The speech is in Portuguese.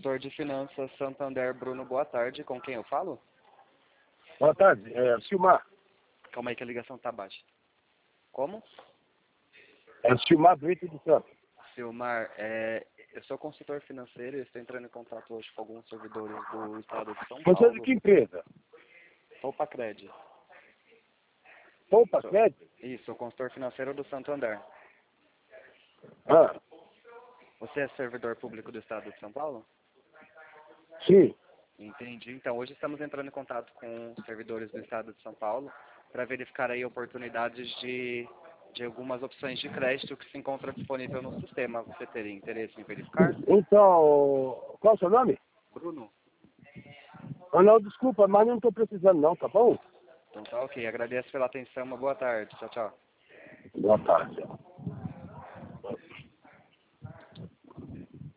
consultor de finanças Santander, Bruno, boa tarde. Com quem eu falo? Boa tarde, Silmar. Calma aí que a ligação tá baixa. Como? É o Silmar Brito de Santos. Silmar, eu sou consultor financeiro e estou entrando em contato hoje com alguns servidores do estado de São Você é Paulo. de que empresa? Poupa Cred. Poupa Crédito? Isso, sou consultor financeiro do Santander. Ah, Você é servidor público do estado de São Paulo? sim. Entendi. Então, hoje estamos entrando em contato com servidores do estado de São Paulo para verificar aí oportunidades de algumas opções de crédito que se encontram disponível no sistema. Você teria interesse em verificar? Então, qual é o seu nome? Bruno? Ah, não, desculpa, mas não estou precisando não, tá bom? Então tá ok. Agradeço pela atenção. Uma boa tarde. Tchau, tchau. Boa tarde.